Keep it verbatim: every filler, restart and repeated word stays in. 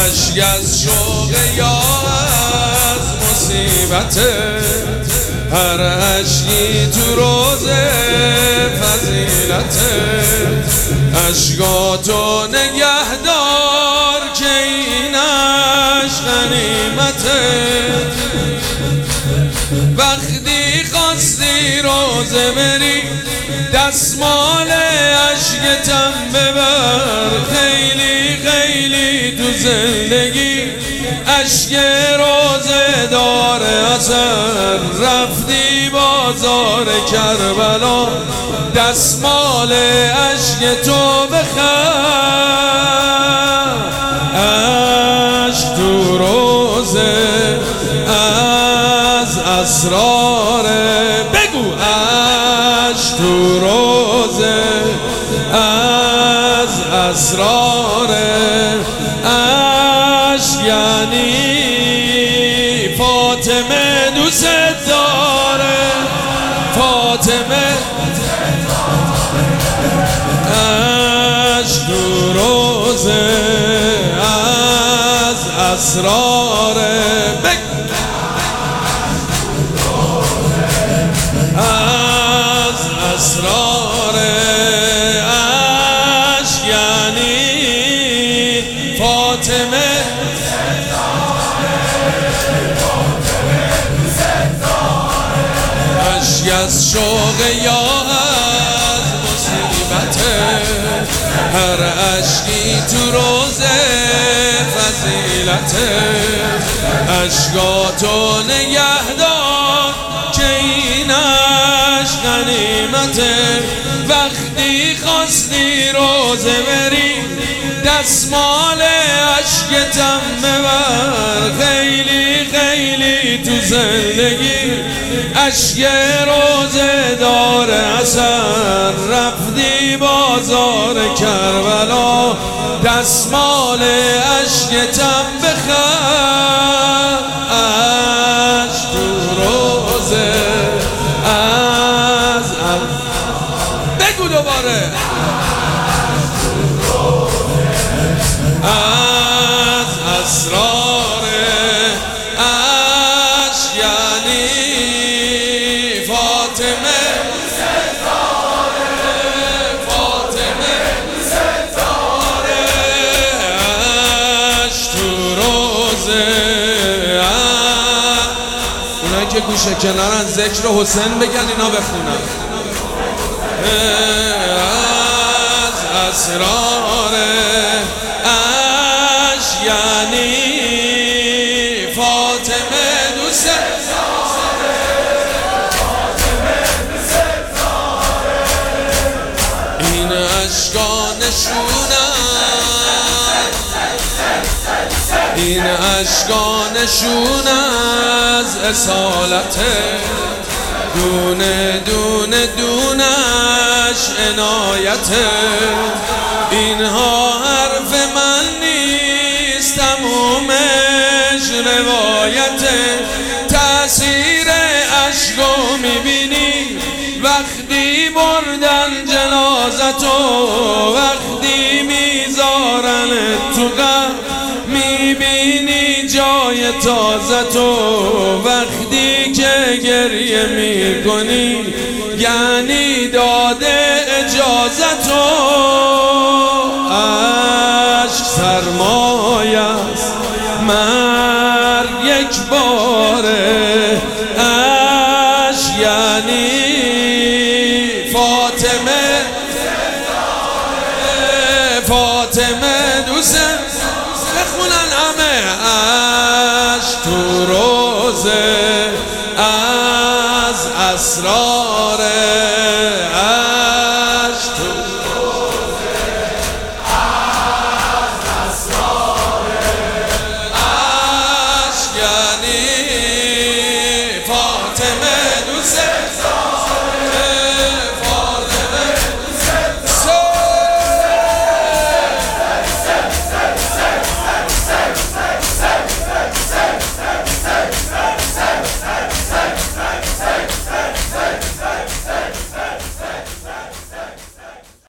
اشک از شوق یا از مصیبت، هر اشکی تو روزه فضیلت. اشکاتو نگهدار که این عشق غنیمته، وقتی خواستی روزه بری دستمال اشکتم ببر. خیلی خیلی تو زندگی اشک روزه داره اثر، رفتی بازار کربلا دستمال اشک تو بخر. اشک تو روزه از اسرار، بگو اشک تو روزه از اسرار. اشک یعنی فاطمه دوست داره، فاطمه اشک تو روزه از اسرار. از اسرار اشک یعنی فاطمه اشک از شوق یا از مصیبت، هر اشکی تو روزه فضیلت. اشکاتو نگهدار که این عشق غنیمته، وقتی خواستی روزه بری دستمال اشکتم ببر. خیلی خیلی تو زندگی اشک روزه داره اثر، رفتی بازار کربلا دستمال اشکتم بخر. اشک تو روزه از بگو دوباره از اسرار اشک یعنی فاطمه فاطمه ستاره. اشک تو روزه اونایی که گوشه کنارن ذکر حسین بگن اینا بخونن. از اسرار اشک یعنی فاطمه دوست داره، فاطمه دوست داره. این اشکا نشونن، این اشکا نشون از اصالته، دونه دونه دونش عنایته. اینها حرف من نیست، تمومش روایته. تأثیر عشقو میبینی وقتی بردن جنازتو، وقتی میذارن تو قبر میبینی جای تازتو. وقتی که گریه میکنی یعنی داده اجازتو. عشق سرمایه است، مرگ یک باره. عشق یعنی فاطمه فاطمه دوست بخونن همه. عشق تو روزه از اسرار